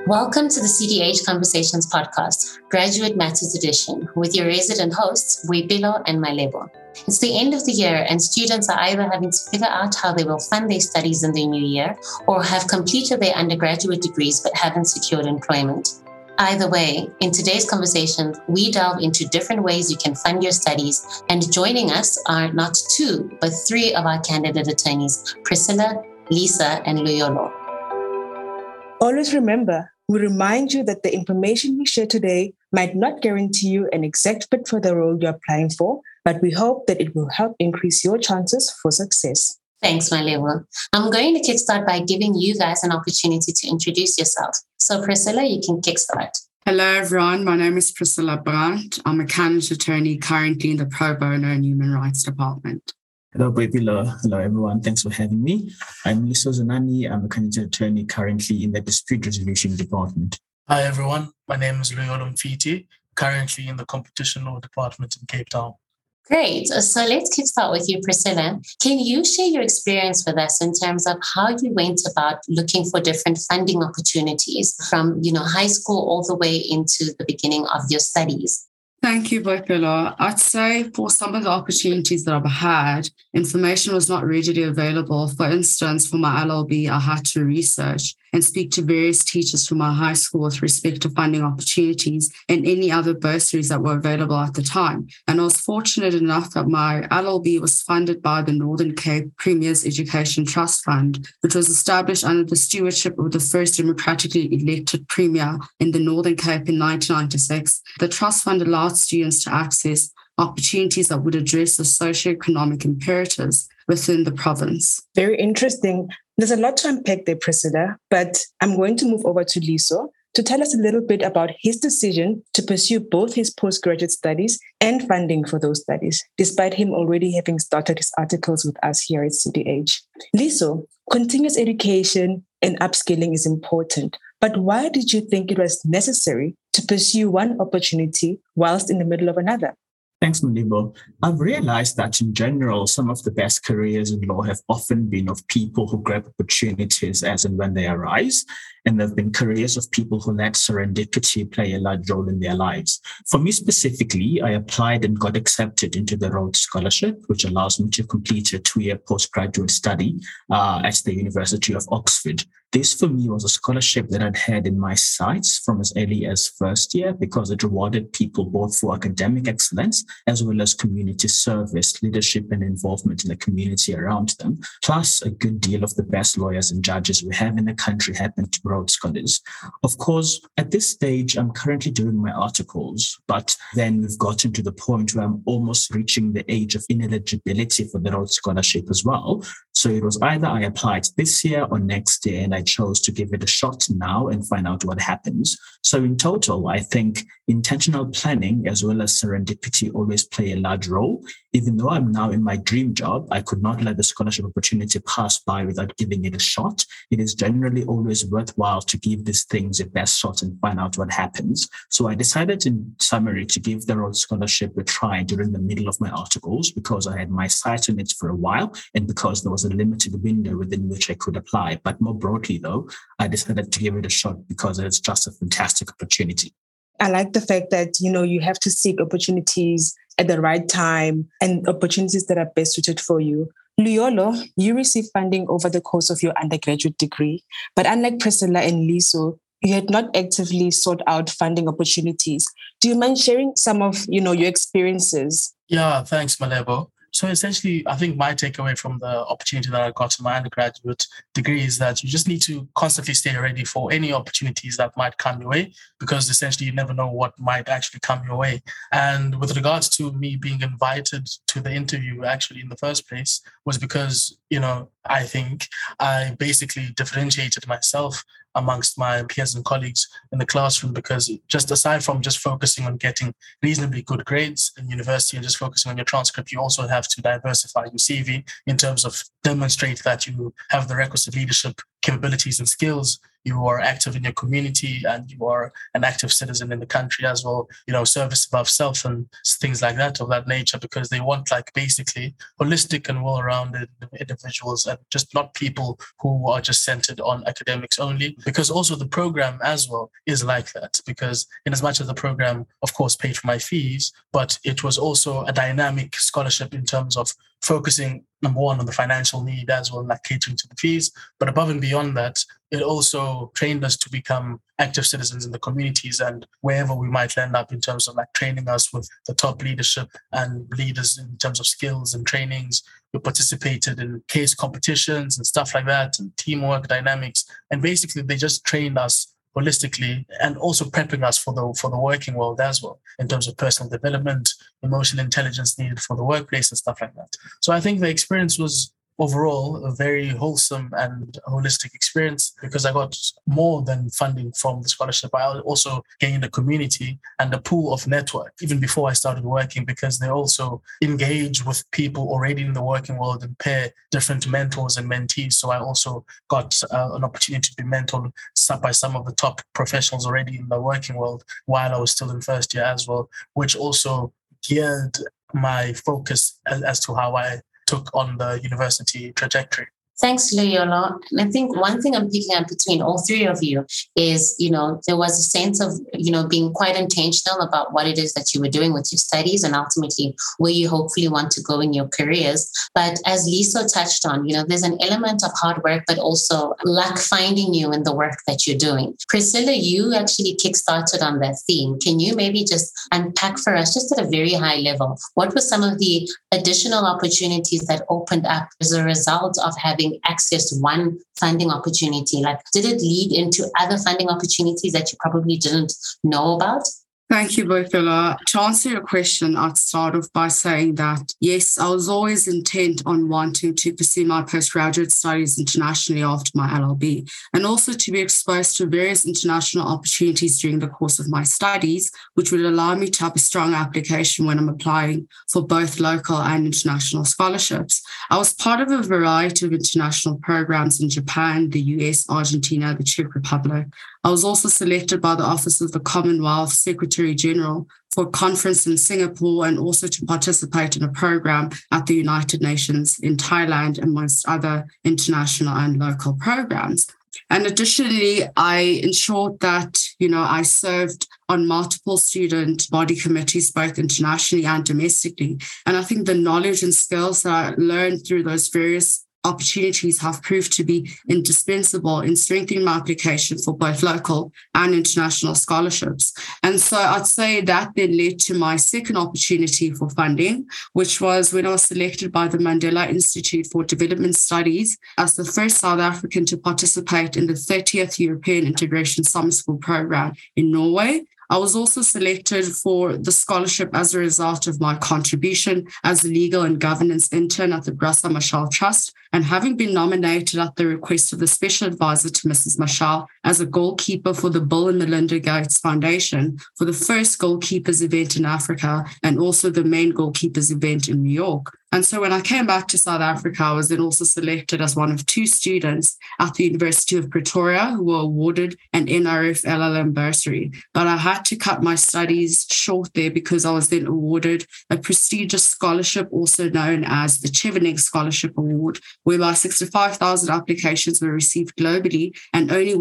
Welcome to the CDH Conversations podcast, Graduate Matters Edition, with your resident hosts, Boipelo and Malebo. It's the end of the year, and students are either having to figure out how they will fund their studies in the new year or have completed their undergraduate degrees but haven't secured employment. Either way, in today's conversation, we delve into different ways you can fund your studies, and joining us are not two, but three of our candidate attorneys, Priscilla, Lisa, and Luyolo. Always remember, we remind you that the information we share today might not guarantee you an exact fit for the role you're applying for, but we hope that it will help increase your chances for success. Thanks, Malebo. I'm going to kickstart by giving you guys an opportunity to introduce yourself. So Priscilla, you can kickstart. Hello, everyone. My name is Priscilla Brandt. I'm a candidate attorney currently in the Pro Bono and Human Rights Department. Hello, Boipelo. Hello, everyone. Thanks for having me. I'm Liso Zanani. I'm a candidate attorney currently in the Dispute Resolution Department. Hi, everyone. My name is Luyolo Mfiti, currently in the Competition Law Department in Cape Town. Great. So let's kickstart with you, Priscilla. Can you share your experience with us in terms of how you went about looking for different funding opportunities from, high school all the way into the beginning of your studies? Thank you, Boipelo. I'd say for some of the opportunities that I've had, information was not readily available. For instance, for my LLB, I had to research and speak to various teachers from my high school with respect to funding opportunities and any other bursaries that were available at the time. And I was fortunate enough that my LLB was funded by the Northern Cape Premier's Education Trust Fund, which was established under the stewardship of the first democratically elected Premier in the Northern Cape in 1996. The Trust Fund allowed students to access opportunities that would address the socioeconomic imperatives within the province. Very interesting. There's a lot to unpack there, Priscilla, but I'm going to move over to Liso to tell us a little bit about his decision to pursue both his postgraduate studies and funding for those studies, despite him already having started his articles with us here at CDH. Liso, continuous education and upskilling is important, but why did you think it was necessary to pursue one opportunity whilst in the middle of another? Thanks, Malebo. I've realized that in general, some of the best careers in law have often been of people who grab opportunities as and when they arise. And there have been careers of people who let serendipity play a large role in their lives. For me specifically, I applied and got accepted into the Rhodes Scholarship, which allows me to complete a 2-year postgraduate study at the University of Oxford. This for me was a scholarship that I'd had in my sights from as early as first year because it rewarded people both for academic excellence as well as community service, leadership and involvement in the community around them. Plus, a good deal of the best lawyers and judges we have in the country happen to Rhodes Scholars. Of course, at this stage, I'm currently doing my articles, but then we've gotten to the point where I'm almost reaching the age of ineligibility for the Rhodes Scholarship as well. So it was either I applied this year or next year, and I chose to give it a shot now and find out what happens. So in total, I think intentional planning as well as serendipity always play a large role. Even though I'm now in my dream job, I could not let the scholarship opportunity pass by without giving it a shot. It is generally always worthwhile to give these things a best shot and find out what happens. So I decided in summary to give the Rhodes Scholarship a try during the middle of my articles because I had my sight on it for a while and because there was a limited window within which I could apply. But more broadly though, I decided to give it a shot because it's just a fantastic opportunity. I like the fact that, you have to seek opportunities at the right time and opportunities that are best suited for you. Luyolo, you received funding over the course of your undergraduate degree, but unlike Priscilla and Liso, you had not actively sought out funding opportunities. Do you mind sharing some of, your experiences? Yeah, thanks, Malebo. So essentially, I think my takeaway from the opportunity that I got in my undergraduate degree is that you just need to constantly stay ready for any opportunities that might come your way, because essentially you never know what might actually come your way. And with regards to me being invited to the interview actually in the first place was because, I think I basically differentiated myself amongst my peers and colleagues in the classroom, because just aside from just focusing on getting reasonably good grades in university and just focusing on your transcript, you also have to diversify your CV in terms of demonstrate that you have the requisite leadership capabilities and skills, you are active in your community and you are an active citizen in the country as well, service above self and things like that of that nature, because they want basically holistic and well-rounded individuals and just not people who are just centered on academics only, because also the program as well is like that, because in as much as the program, of course, paid for my fees, but it was also a dynamic scholarship in terms of focusing, number one, on the financial need as well, catering to the fees. But above and beyond that, it also trained us to become active citizens in the communities and wherever we might end up in terms of training us with the top leadership and leaders in terms of skills and trainings. We participated in case competitions and stuff like that, and teamwork dynamics. And basically, they just trained us holistically and also prepping us for the working world as well, in terms of personal development, emotional intelligence needed for the workplace and stuff like that. So I think the experience was overall a very wholesome and holistic experience, because I got more than funding from the scholarship. I also gained a community and a pool of network even before I started working, because they also engage with people already in the working world and pair different mentors and mentees. So I also got an opportunity to be mentored by some of the top professionals already in the working world while I was still in first year as well, which also geared my focus as to how I took on the university trajectory. Thanks, Loyola. And I think one thing I'm picking up between all three of you is, there was a sense of, being quite intentional about what it is that you were doing with your studies and ultimately where you hopefully want to go in your careers. But as Liso touched on, there's an element of hard work, but also luck finding you in the work that you're doing. Priscilla, you actually kickstarted on that theme. Can you maybe just unpack for us, just at a very high level, what were some of the additional opportunities that opened up as a result of having access to one funding opportunity? Did it lead into other funding opportunities that you probably didn't know about? Thank you, Boipelo. To answer your question, I'd start off by saying that, yes, I was always intent on wanting to pursue my postgraduate studies internationally after my LLB, and also to be exposed to various international opportunities during the course of my studies, which would allow me to have a strong application when I'm applying for both local and international scholarships. I was part of a variety of international programs in Japan, the US, Argentina, the Czech Republic. I was also selected by the Office of the Commonwealth Secretary General for a conference in Singapore, and also to participate in a program at the United Nations in Thailand, amongst other international and local programs. And additionally, I ensured that, I served on multiple student body committees, both internationally and domestically. And I think the knowledge and skills that I learned through those various opportunities have proved to be indispensable in strengthening my application for both local and international scholarships. And so I'd say that then led to my second opportunity for funding, which was when I was selected by the Mandela Institute for Development Studies as the first South African to participate in the 30th European Integration Summer School program in Norway. I was also selected for the scholarship as a result of my contribution as a legal and governance intern at the Graça Machel Trust, and having been nominated at the request of the special advisor to Mrs. Machel as a goalkeeper for the Bill and Melinda Gates Foundation for the first goalkeepers event in Africa, and also the main goalkeepers event in New York. And so when I came back to South Africa, I was then also selected as one of two students at the University of Pretoria who were awarded an NRF LLM bursary. But I had to cut my studies short there because I was then awarded a prestigious scholarship, also known as the Chevening Scholarship Award, whereby 65,000 applications were received globally and only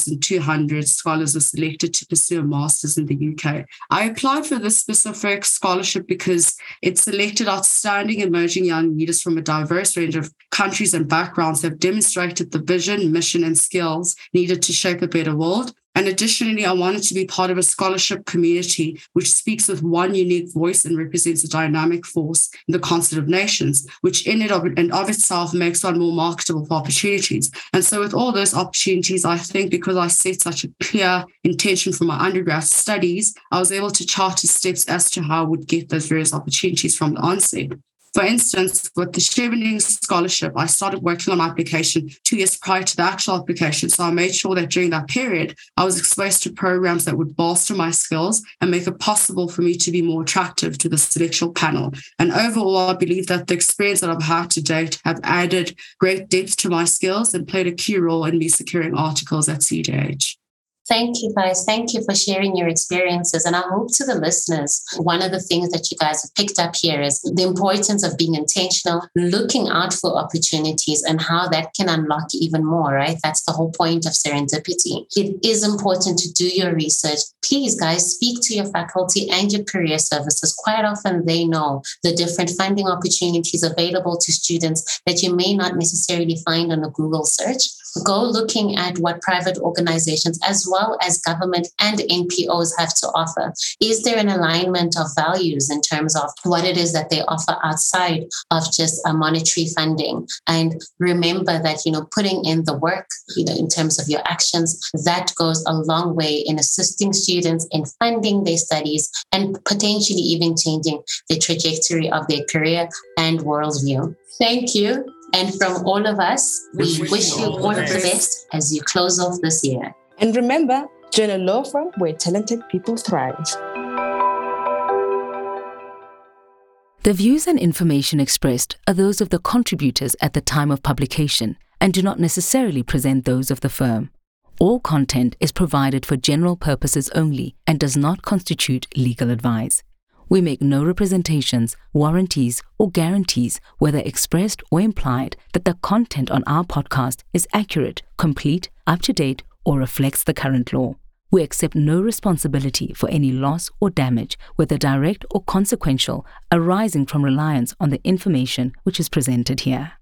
1,200 scholars were selected to pursue a master's in the UK. I applied for this specific scholarship because it selected outstanding emerging young leaders from a diverse range of countries and backgrounds that have demonstrated the vision, mission, and skills needed to shape a better world. And additionally, I wanted to be part of a scholarship community which speaks with one unique voice and represents a dynamic force in the concert of nations, which in and of itself makes one more marketable for opportunities. And so with all those opportunities, I think because I set such a clear intention for my undergrad studies, I was able to chart steps as to how I would get those various opportunities from the onset. For instance, with the Chevening Scholarship, I started working on my application 2 years prior to the actual application. So I made sure that during that period, I was exposed to programs that would bolster my skills and make it possible for me to be more attractive to the selection panel. And overall, I believe that the experience that I've had to date have added great depth to my skills and played a key role in me securing articles at CDH. Thank you, guys. Thank you for sharing your experiences. And I hope to the listeners, one of the things that you guys have picked up here is the importance of being intentional, looking out for opportunities and how that can unlock even more, right? That's the whole point of serendipity. It is important to do your research. Please, guys, speak to your faculty and your career services. Quite often they know the different funding opportunities available to students that you may not necessarily find on a Google search. Go looking at what private organizations as well as government and NPOs have to offer. Is there an alignment of values in terms of what it is that they offer outside of just a monetary funding? And remember that, putting in the work, in terms of your actions, that goes a long way in assisting students in funding their studies and potentially even changing the trajectory of their career and worldview. Thank you. And from all of us, we wish you all of the best as you close off this year. And remember, join a law firm where talented people thrive. The views and information expressed are those of the contributors at the time of publication and do not necessarily present those of the firm. All content is provided for general purposes only and does not constitute legal advice. We make no representations, warranties, or guarantees, whether expressed or implied, that the content on our podcast is accurate, complete, up-to-date, or reflects the current law. We accept no responsibility for any loss or damage, whether direct or consequential, arising from reliance on the information which is presented here.